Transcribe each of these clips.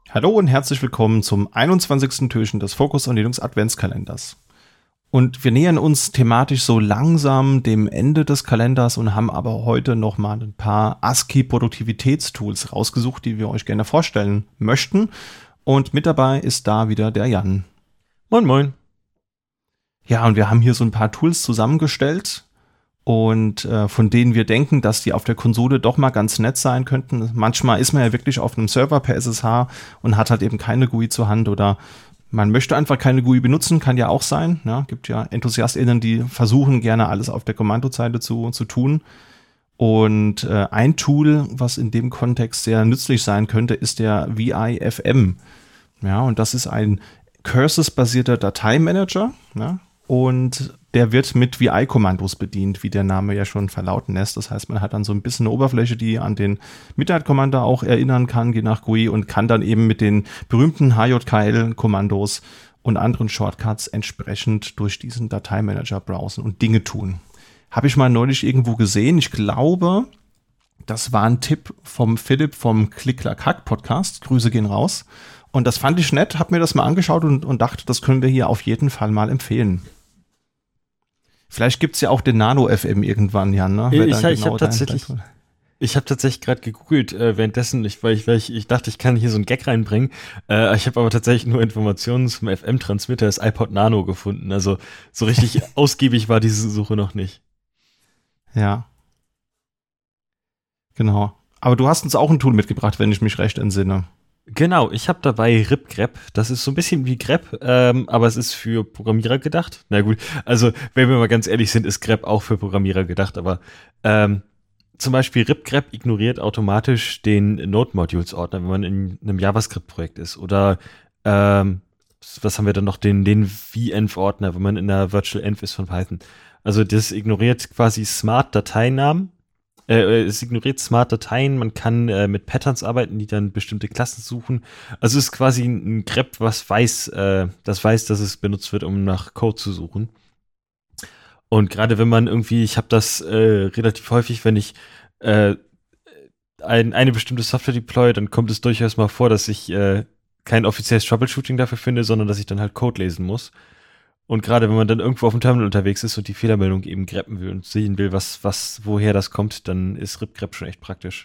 Hallo und herzlich willkommen zum 21. Türchen des Focus on Linux Adventskalenders. Und wir nähern uns thematisch so langsam dem Ende des Kalenders und haben aber heute noch mal ein paar ASCII-Produktivitätstools rausgesucht, die wir euch gerne vorstellen möchten. Und mit dabei ist da wieder der Jan. Moin, moin. Ja, und wir haben hier so ein paar Tools zusammengestellt und von denen wir denken, dass die auf der Konsole doch mal ganz nett sein könnten. Manchmal ist man ja wirklich auf einem Server per SSH und hat halt eben keine GUI zur Hand oder man möchte einfach keine GUI benutzen, kann ja auch sein. Ja, gibt ja EnthusiastInnen, die versuchen gerne alles auf der Kommandozeile zu tun. Und ein Tool, was in dem Kontext sehr nützlich sein könnte, ist der VIFM. Ja, und das ist ein Curses-basierter Dateimanager, ja, und der wird mit VI-Kommandos bedient, wie der Name ja schon verlauten lässt. Das heißt, man hat dann so ein bisschen eine Oberfläche, die an den Midnight-Commander auch erinnern kann, je nach GUI, und kann dann eben mit den berühmten HJKL-Kommandos und anderen Shortcuts entsprechend durch diesen Dateimanager browsen und Dinge tun. Habe ich mal neulich irgendwo gesehen. Ich glaube, das war ein Tipp vom Philipp vom Klick-Klack-Hack-Podcast. Grüße gehen raus. Und das fand ich nett, habe mir das mal angeschaut und dachte, das können wir hier auf jeden Fall mal empfehlen. Vielleicht gibt's ja auch den Nano-FM irgendwann, Jan. Ne? Ich habe tatsächlich gerade gegoogelt währenddessen, weil ich dachte, ich kann hier so einen Gag reinbringen. Ich habe aber tatsächlich nur Informationen zum FM-Transmitter des iPod Nano gefunden. Also so richtig ausgiebig war diese Suche noch nicht. Ja. Genau. Aber du hast uns auch ein Tool mitgebracht, wenn ich mich recht entsinne. Genau, ich habe dabei RipGrep. Das ist so ein bisschen wie grep, aber es ist für Programmierer gedacht. Na gut, also wenn wir mal ganz ehrlich sind, ist grep auch für Programmierer gedacht, aber zum Beispiel RipGrep ignoriert automatisch den Node-Modules-Ordner, wenn man in einem JavaScript-Projekt ist. Oder was haben wir dann noch, den venv-Ordner, wenn man in einer Virtual Env ist von Python. Also das ignoriert quasi Smart-Dateinamen. Es ignoriert Smart-Dateien, man kann mit Patterns arbeiten, die dann bestimmte Klassen suchen. Also es ist quasi ein grep, das weiß, dass es benutzt wird, um nach Code zu suchen. Und gerade wenn man irgendwie, ich habe das relativ häufig, wenn ich eine bestimmte Software deploy, dann kommt es durchaus mal vor, dass ich kein offizielles Troubleshooting dafür finde, sondern dass ich dann halt Code lesen muss. Und gerade wenn man dann irgendwo auf dem Terminal unterwegs ist und die Fehlermeldung eben greppen will und sehen will, woher das kommt, dann ist RipGrep schon echt praktisch.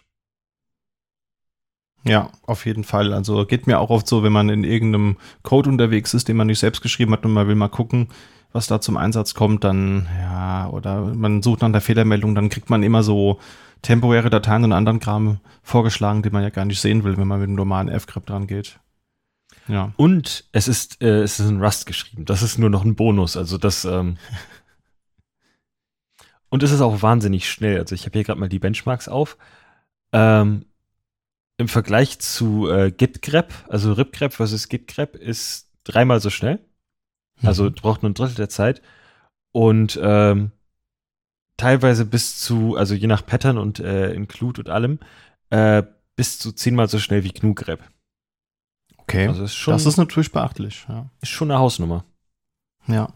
Ja, auf jeden Fall. Also geht mir auch oft so, wenn man in irgendeinem Code unterwegs ist, den man nicht selbst geschrieben hat und man will mal gucken, was da zum Einsatz kommt, dann, ja, oder man sucht nach der Fehlermeldung, dann kriegt man immer so temporäre Dateien und anderen Kram vorgeschlagen, den man ja gar nicht sehen will, wenn man mit einem normalen fgrep dran geht. Ja. Und es ist in Rust geschrieben. Das ist nur noch ein Bonus. Also das und es ist auch wahnsinnig schnell. Also ich habe hier gerade mal die Benchmarks auf. Im Vergleich zu gitgrep, also RipGrep versus gitgrep, ist 3-mal so schnell. Also braucht nur ein Drittel der Zeit. Und teilweise bis zu, also je nach Pattern und Include und allem, bis zu 10-mal so schnell wie GNU-grep. Okay, also das ist natürlich beachtlich. Ja. Ist schon eine Hausnummer. Ja.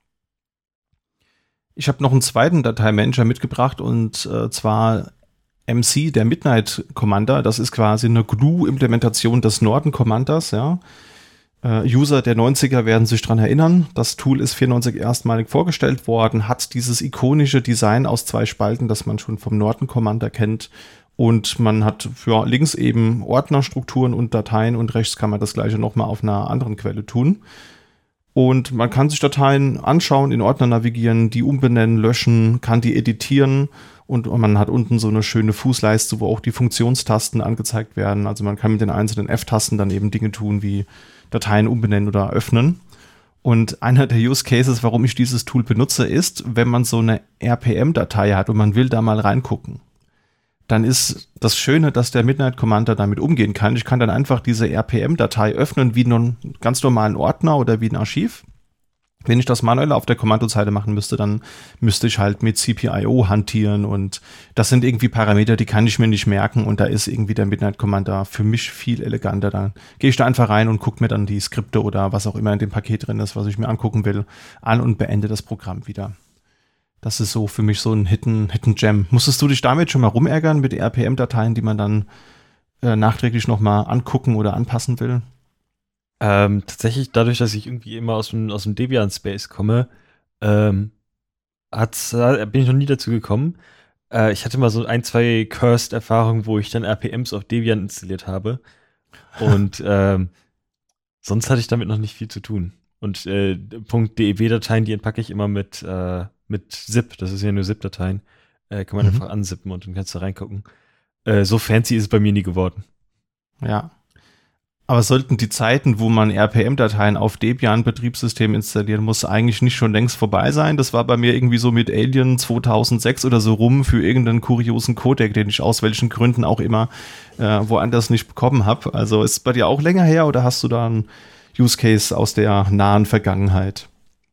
Ich habe noch einen zweiten Dateimanager mitgebracht und zwar MC, der Midnight Commander. Das ist quasi eine GNU-Implementation des Norton Commanders. Ja. User der 90er werden sich dran erinnern. Das Tool ist 94 erstmalig vorgestellt worden, hat dieses ikonische Design aus 2 Spalten, das man schon vom Norton Commander kennt. Und man hat für links eben Ordnerstrukturen und Dateien und rechts kann man das gleiche nochmal auf einer anderen Quelle tun. Und man kann sich Dateien anschauen, in Ordner navigieren, die umbenennen, löschen, kann die editieren und man hat unten so eine schöne Fußleiste, wo auch die Funktionstasten angezeigt werden. Also man kann mit den einzelnen F-Tasten dann eben Dinge tun wie Dateien umbenennen oder öffnen. Und einer der Use Cases, warum ich dieses Tool benutze, ist, wenn man so eine RPM-Datei hat und man will da mal reingucken. Dann ist das Schöne, dass der Midnight Commander damit umgehen kann. Ich kann dann einfach diese RPM-Datei öffnen wie einen ganz normalen Ordner oder wie ein Archiv. Wenn ich das manuell auf der Kommandozeile machen müsste, dann müsste ich halt mit CPIO hantieren und das sind irgendwie Parameter, die kann ich mir nicht merken und da ist irgendwie der Midnight Commander für mich viel eleganter. Dann gehe ich da einfach rein und gucke mir dann die Skripte oder was auch immer in dem Paket drin ist, was ich mir angucken will, an und beende das Programm wieder. Das ist so für mich so ein Hidden Gem. Musstest du dich damit schon mal rumärgern mit RPM-Dateien, die man dann nachträglich nochmal angucken oder anpassen will? Tatsächlich, dadurch, dass ich irgendwie immer aus dem Debian-Space komme, bin ich noch nie dazu gekommen. Ich hatte mal so ein, zwei Cursed-Erfahrungen, wo ich dann RPMs auf Debian installiert habe. Und sonst hatte ich damit noch nicht viel zu tun. Und .deb-Dateien, die entpacke ich immer mit ZIP. Das ist ja nur ZIP-Dateien. Kann man einfach anzippen und dann kannst du reingucken. So fancy ist es bei mir nie geworden. Ja. Aber sollten die Zeiten, wo man RPM-Dateien auf Debian-Betriebssystem installieren muss, eigentlich nicht schon längst vorbei sein? Das war bei mir irgendwie so mit Alien 2006 oder so rum für irgendeinen kuriosen Codec, den ich aus welchen Gründen auch immer woanders nicht bekommen habe. Also ist es bei dir auch länger her oder hast du da einen Use Case aus der nahen Vergangenheit?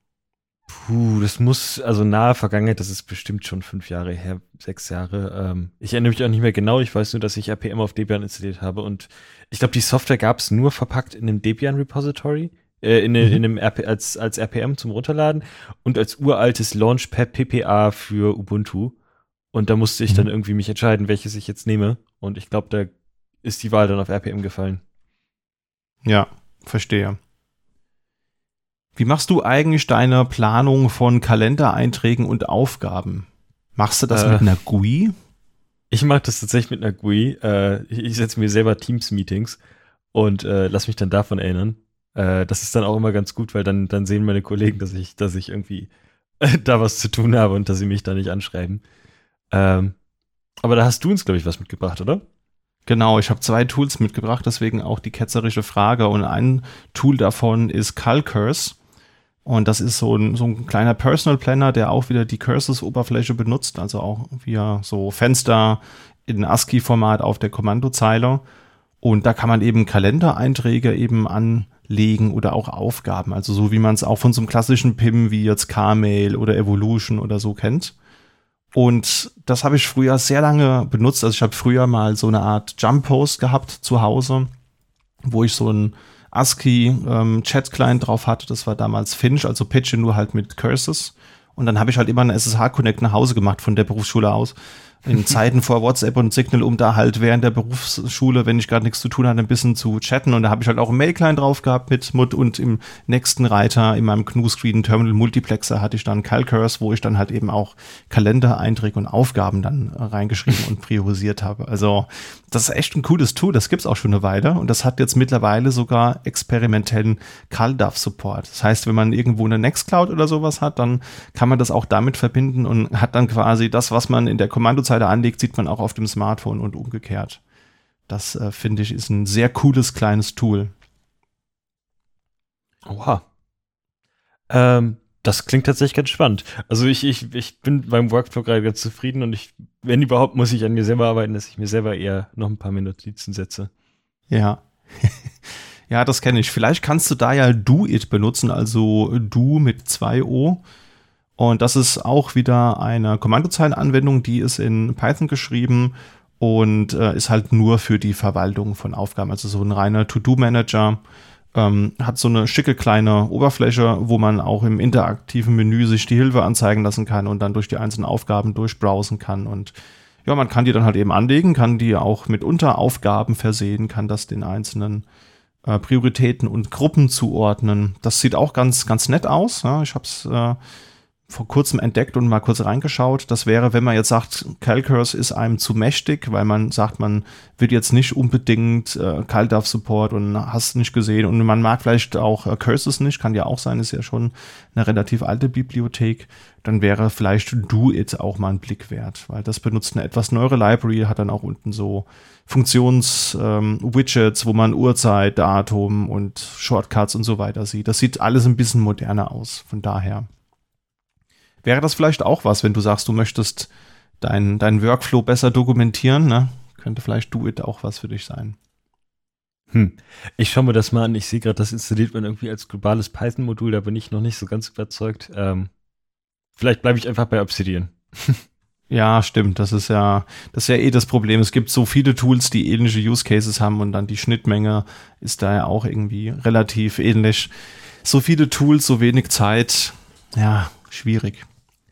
Das muss, also nahe Vergangenheit, das ist bestimmt schon 5 Jahre her, 6 Jahre. Ich erinnere mich auch nicht mehr genau, ich weiß nur, dass ich RPM auf Debian installiert habe und ich glaube, die Software gab es nur verpackt in einem Debian-Repository, in einem als RPM zum Runterladen und als uraltes Launchpad PPA für Ubuntu. Und da musste ich dann irgendwie mich entscheiden, welches ich jetzt nehme. Und ich glaube, da ist die Wahl dann auf RPM gefallen. Ja, verstehe. Wie machst du eigentlich deine Planung von Kalendereinträgen und Aufgaben? Machst du das mit einer GUI? Ich mache das tatsächlich mit einer GUI. Ich setze mir selber Teams-Meetings und lass mich dann davon erinnern. Das ist dann auch immer ganz gut, weil dann sehen meine Kollegen, dass ich irgendwie da was zu tun habe und dass sie mich da nicht anschreiben. Aber da hast du uns, glaube ich, was mitgebracht, oder? Genau, ich habe 2 Tools mitgebracht, deswegen auch die ketzerische Frage. Und ein Tool davon ist Calcurs. Und das ist so ein kleiner Personal Planner, der auch wieder die Curses-Oberfläche benutzt, also auch via so Fenster in ASCII-Format auf der Kommandozeile. Und da kann man eben Kalendereinträge eben anlegen oder auch Aufgaben, also so wie man es auch von so einem klassischen PIM wie jetzt Carmail oder Evolution oder so kennt. Und das habe ich früher sehr lange benutzt. Also ich habe früher mal so eine Art Jump-Post gehabt zu Hause, wo ich so ein ASCII-Chat-Client drauf hatte. Das war damals Finch, also Pitch, nur halt mit Curses. Und dann habe ich halt immer eine SSH-Connect nach Hause gemacht von der Berufsschule aus. In Zeiten vor WhatsApp und Signal, um da halt während der Berufsschule, wenn ich gerade nichts zu tun hatte, ein bisschen zu chatten. Und da habe ich halt auch einen Mail-Client drauf gehabt mit Mut und im nächsten Reiter in meinem GNU-Screen Terminal Multiplexer hatte ich dann Calcurs, wo ich dann halt eben auch Kalendereinträge und Aufgaben dann reingeschrieben und priorisiert habe. Also das ist echt ein cooles Tool, das gibt's auch schon eine Weile und das hat jetzt mittlerweile sogar experimentellen CalDAV-Support. Das heißt, wenn man irgendwo eine Nextcloud oder sowas hat, dann kann man das auch damit verbinden und hat dann quasi das, was man in der Kommandozeile anlegt, sieht man auch auf dem Smartphone und umgekehrt. Das, finde ich, ist ein sehr cooles kleines Tool. Oha. Das klingt tatsächlich ganz spannend. Also ich bin beim Workflow gerade ganz zufrieden und wenn überhaupt, muss ich an mir selber arbeiten, dass ich mir selber eher noch ein paar Notizen setze. Ja. Ja, das kenne ich. Vielleicht kannst du da ja Do-It benutzen, also Do mit 2 O. Und das ist auch wieder eine Kommandozeilenanwendung, die ist in Python geschrieben und ist halt nur für die Verwaltung von Aufgaben. Also so ein reiner To-Do-Manager, hat so eine schicke kleine Oberfläche, wo man auch im interaktiven Menü sich die Hilfe anzeigen lassen kann und dann durch die einzelnen Aufgaben durchbrowsen kann. Und ja, man kann die dann halt eben anlegen, kann die auch mit Unteraufgaben versehen, kann das den einzelnen Prioritäten und Gruppen zuordnen. Das sieht auch ganz, ganz nett aus. Ja, ich habe es vor kurzem entdeckt und mal kurz reingeschaut. Das wäre, wenn man jetzt sagt, Calcurs ist einem zu mächtig, weil man sagt, man will jetzt nicht unbedingt CalDAV-Support und hast nicht gesehen und man mag vielleicht auch Curses nicht, kann ja auch sein, ist ja schon eine relativ alte Bibliothek, dann wäre vielleicht Do-It auch mal ein Blick wert, weil das benutzt eine etwas neuere Library, hat dann auch unten so Funktions-Widgets, wo man Uhrzeit, Datum und Shortcuts und so weiter sieht. Das sieht alles ein bisschen moderner aus, von daher. Wäre das vielleicht auch was, wenn du sagst, du möchtest deinen Workflow besser dokumentieren, ne? Könnte vielleicht Do-It auch was für dich sein. Ich schaue mir das mal an. Ich sehe gerade, das installiert man irgendwie als globales Python-Modul. Da bin ich noch nicht so ganz überzeugt. Vielleicht bleibe ich einfach bei Obsidian. Ja, stimmt. Das ist ja eh das Problem. Es gibt so viele Tools, die ähnliche Use Cases haben und dann die Schnittmenge ist da ja auch irgendwie relativ ähnlich. So viele Tools, so wenig Zeit. Ja, schwierig.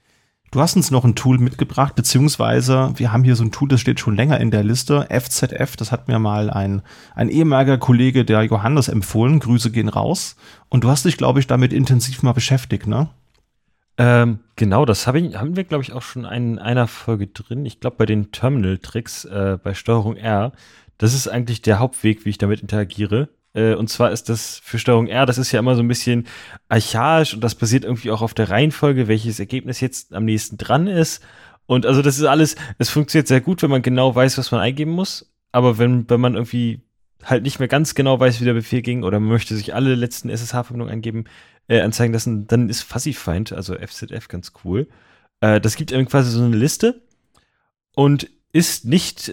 Du hast uns noch ein Tool mitgebracht, beziehungsweise wir haben hier so ein Tool, das steht schon länger in der Liste, FZF, das hat mir mal ein ehemaliger Kollege, der Johannes, empfohlen, Grüße gehen raus. Und du hast dich, glaube ich, damit intensiv mal beschäftigt, ne? Genau, das haben wir, glaube ich, auch schon in einer Folge drin. Ich glaube, bei den Terminal-Tricks bei Steuerung R, das ist eigentlich der Hauptweg, wie ich damit interagiere. Und zwar ist das für Steuerung R, das ist ja immer so ein bisschen archaisch und das basiert irgendwie auch auf der Reihenfolge, welches Ergebnis jetzt am nächsten dran ist. Und also das ist alles, es funktioniert sehr gut, wenn man genau weiß, was man eingeben muss. Aber wenn man irgendwie halt nicht mehr ganz genau weiß, wie der Befehl ging oder man möchte sich alle letzten SSH-Verbindungen anzeigen lassen, dann ist FuzzyFind, also FZF, ganz cool. Das gibt einem quasi so eine Liste und ist nicht,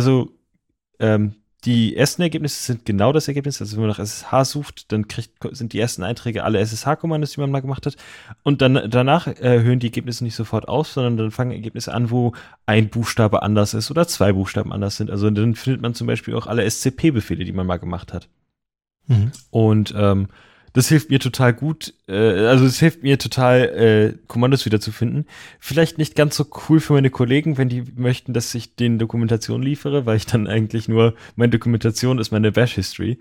die ersten Ergebnisse sind genau das Ergebnis. Also wenn man nach SSH sucht, dann sind die ersten Einträge alle SSH-Kommandos, die man mal gemacht hat. Und dann danach hören die Ergebnisse nicht sofort auf, sondern dann fangen Ergebnisse an, wo ein Buchstabe anders ist oder 2 Buchstaben anders sind. Also dann findet man zum Beispiel auch alle SCP-Befehle, die man mal gemacht hat. Mhm. Und das hilft mir total gut, es hilft mir total, Kommandos wiederzufinden. Vielleicht nicht ganz so cool für meine Kollegen, wenn die möchten, dass ich denen Dokumentation liefere, weil ich dann eigentlich nur, meine Dokumentation ist meine Bash-History.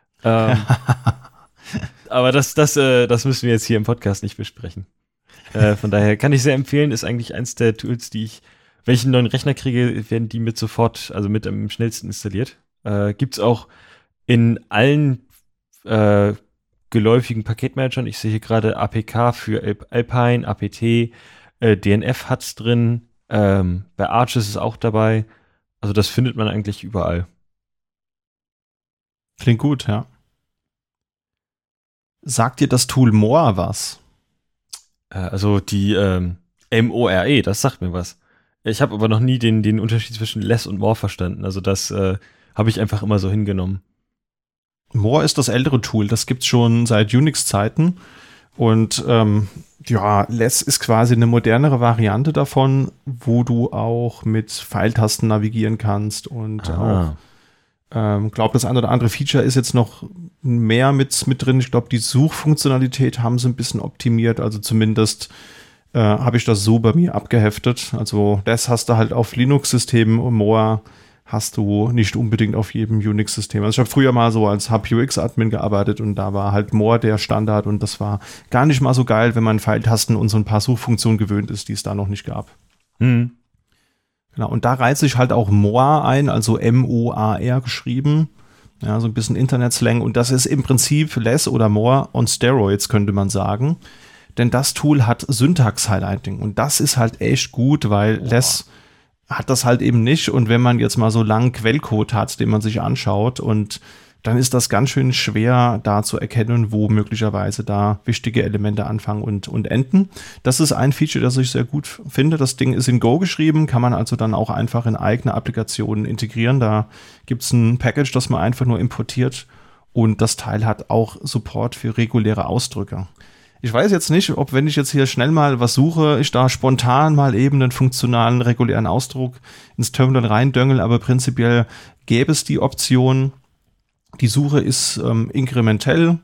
Aber das müssen wir jetzt hier im Podcast nicht besprechen. Von daher kann ich sehr empfehlen, ist eigentlich eins der Tools, die wenn ich einen neuen Rechner kriege, werden die mit am schnellsten installiert. Gibt's auch in allen geläufigen Paketmanagern. Ich sehe hier gerade APK für Alpine, APT, DNF hat's drin, bei Arch ist es auch dabei. Also das findet man eigentlich überall. Klingt gut, ja. Sagt dir das Tool More was? Also die MORE, das sagt mir was. Ich habe aber noch nie den Unterschied zwischen Less und More verstanden. Also das habe ich einfach immer so hingenommen. More ist das ältere Tool, das gibt's schon seit Unix-Zeiten und Less ist quasi eine modernere Variante davon, wo du auch mit Pfeiltasten navigieren kannst und auch, glaube das eine oder andere Feature ist jetzt noch mehr mit drin. Ich glaube, die Suchfunktionalität haben sie ein bisschen optimiert, also zumindest habe ich das so bei mir abgeheftet. Also Less hast du halt auf Linux-Systemen und More hast du nicht unbedingt auf jedem Unix-System. Also ich habe früher mal so als HubUX-Admin gearbeitet und da war halt More der Standard und das war gar nicht mal so geil, wenn man Pfeiltasten und so ein paar Suchfunktionen gewöhnt ist, die es da noch nicht gab. Mhm. Genau, und da reiht sich halt auch More ein, also M-O-A-R geschrieben. Ja, so ein bisschen Internet-Slang und das ist im Prinzip Less oder More on Steroids, könnte man sagen. Denn das Tool hat Syntax-Highlighting und das ist halt echt gut, weil Less hat das halt eben nicht. Und wenn man jetzt mal so langen Quellcode hat, den man sich anschaut, und dann ist das ganz schön schwer, da zu erkennen, wo möglicherweise da wichtige Elemente anfangen und enden. Das ist ein Feature, das ich sehr gut finde. Das Ding ist in Go geschrieben, kann man also dann auch einfach in eigene Applikationen integrieren. Da gibt's ein Package, das man einfach nur importiert. Und das Teil hat auch Support für reguläre Ausdrücke. Ich weiß jetzt nicht, ob, wenn ich jetzt hier schnell mal was suche, ich da spontan mal eben einen funktionalen, regulären Ausdruck ins Terminal reindöngel, aber prinzipiell gäbe es die Option. Die Suche ist inkrementell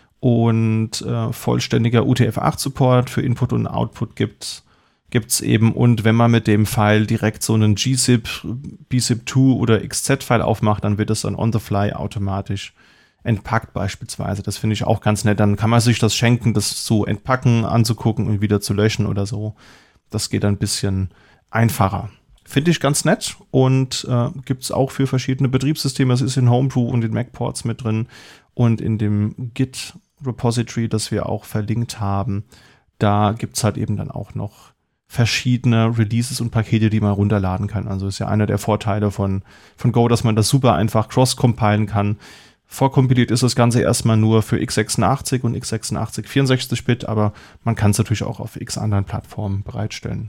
und vollständiger UTF-8-Support für Input und Output gibt's eben. Und wenn man mit dem File direkt so einen gzip, bzip2 oder xz-File aufmacht, dann wird es dann on the fly automatisch entpackt beispielsweise. Das finde ich auch ganz nett. Dann kann man sich das schenken, das zu entpacken, anzugucken und wieder zu löschen oder so. Das geht dann ein bisschen einfacher. Finde ich ganz nett und gibt es auch für verschiedene Betriebssysteme. Es ist in Homebrew und in MacPorts mit drin und in dem Git-Repository, das wir auch verlinkt haben. Da gibt es halt eben dann auch noch verschiedene Releases und Pakete, die man runterladen kann. Also ist ja einer der Vorteile von Go, dass man das super einfach cross-compilen kann. Vorkompiliert ist das Ganze erstmal nur für x86 und x86 64-Bit, aber man kann es natürlich auch auf x anderen Plattformen bereitstellen.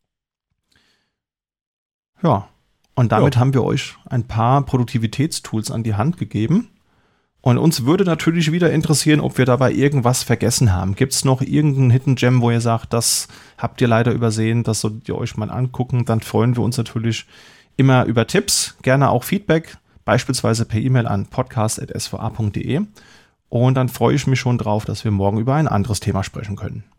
Ja, und damit haben wir euch ein paar Produktivitätstools an die Hand gegeben. Und uns würde natürlich wieder interessieren, ob wir dabei irgendwas vergessen haben. Gibt es noch irgendeinen Hidden Gem, wo ihr sagt, das habt ihr leider übersehen, das solltet ihr euch mal angucken? Dann freuen wir uns natürlich immer über Tipps, gerne auch Feedback, beispielsweise per E-Mail an podcast@sva.de. Und dann freue ich mich schon drauf, dass wir morgen über ein anderes Thema sprechen können.